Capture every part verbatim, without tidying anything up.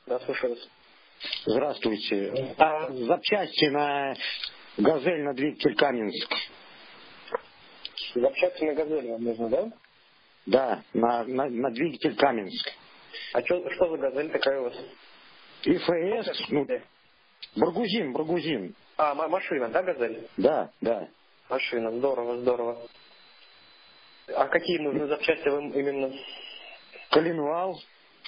Да, слушаю вас. Здравствуйте. А запчасти на «Газель» на двигатель Каменск? Запчасти на «Газель» вам нужно, да? Да, на, на, на двигатель Каменск. А чё, что за «Газель» такая у вас? ИФС, ну, Баргузин, Баргузин. А, машина, да, «Газель»? Да, да. Машина, здорово, здорово. А какие нужны запчасти вам именно? Коленвал.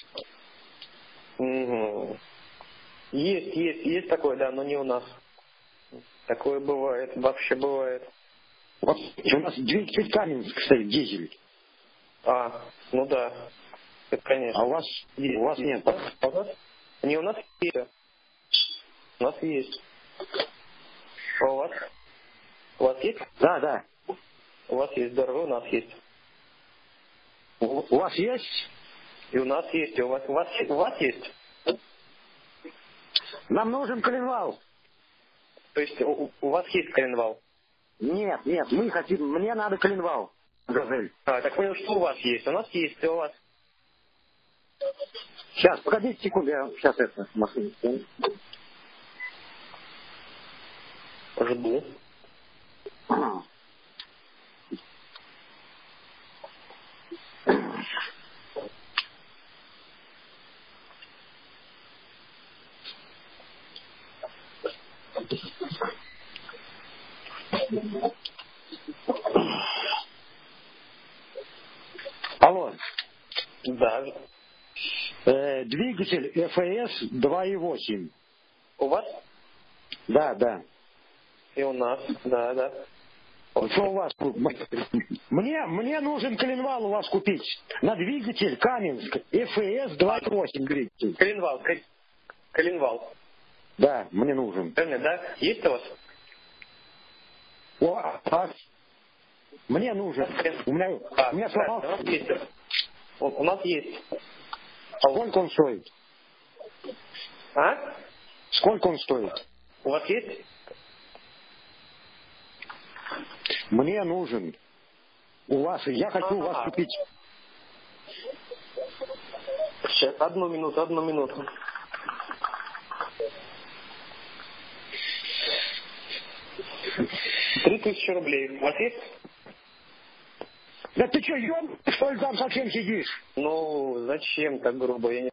Угу. Есть, есть, есть такое, да, но не у нас. Такое бывает, вообще бывает. Вот у нас двигатель Каменск стоит, дизель. А, ну да, это конечно. А у вас, есть, у вас есть. нет? А у нас? Не, у нас есть. У нас есть. А у вас? У вас есть? Да, да. У вас есть, здорово, у нас есть. У, у вас есть? И у нас есть, и у вас, у вас, у вас есть. Нам нужен коленвал. То есть у, у вас есть коленвал? Нет, нет, мы хотим, мне надо коленвал. «Газель». А, так понял, что у вас есть. У нас есть, и у вас. Сейчас, погодите секунду, я сейчас это машину сниму. Жду. Алло. Да. Э, двигатель ЭФС два и восемь. У вас? Да, да. И у нас, да, да. Что у вас? Мне, мне нужен коленвал у вас купить. На двигатель Каменск ЭФС два и восемь двигатель. Коленвал, ко- коленвал. Да, мне нужен. Правильно, да? Есть у вас? О, а, мне нужен. У меня, А, у меня да, сломался. у нас есть. У, у нас есть. Сколько он стоит? А? Сколько он стоит? У вас есть? Мне нужен. У вас, я хочу у вас А-а. купить. Сейчас, одну минуту, одну минуту. Три тысячи рублей. У вас есть? Да ты что, ем, что ли там совсем сидишь? Ну, зачем так грубо? Я не